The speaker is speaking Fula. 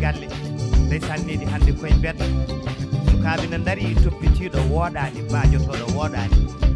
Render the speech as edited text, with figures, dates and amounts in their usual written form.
galle ndeysan nedi hande koye bedda sukaɓe ne daari toppitiɗo woɗani bajotoɗo woɗani